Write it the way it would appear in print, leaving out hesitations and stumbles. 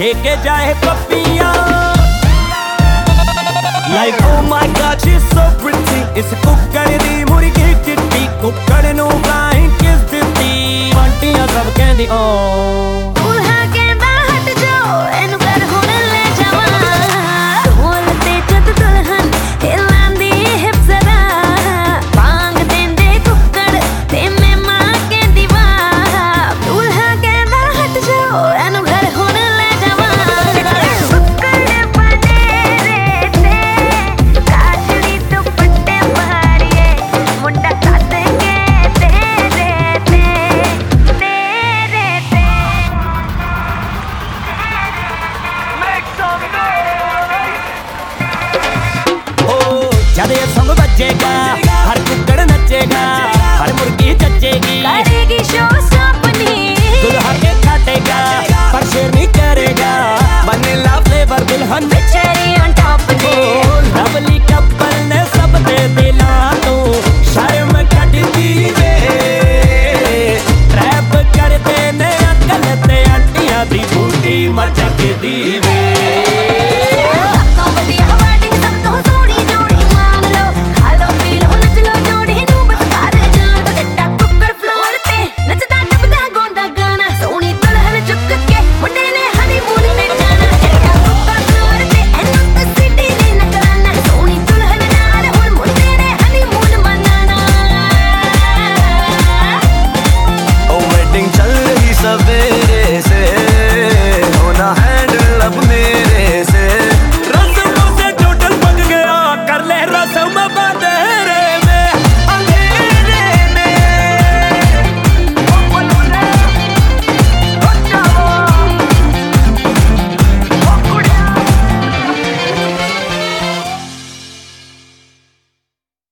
लेके जाए पपिया। Like oh my God, she's so pretty. इस कुक्कड़ दी मुर्गी चिट्टी, कुक्कड़ नू flying kiss दित्ती, आंटियां सब कहंदी ओ दूल्हा कहंदा हट जाओ एनू घर हुण ले जावां। ढोल ते जद दुल्हन हिलांदी हिप जरा, बांग देंदे कुक्कड़ ते मैं मां कहंदी वाह। दूल्हा कहंदा हट जाओ एनू घर हुण ले जावां। कुक्कड़ बनेरे ते काजली दुपट्टे मारिए, मुंडा सद के तेरे ते तेरे ते। ओ जद ये सॉन्ग बजेगा हर कुक्कड़ नचेगा।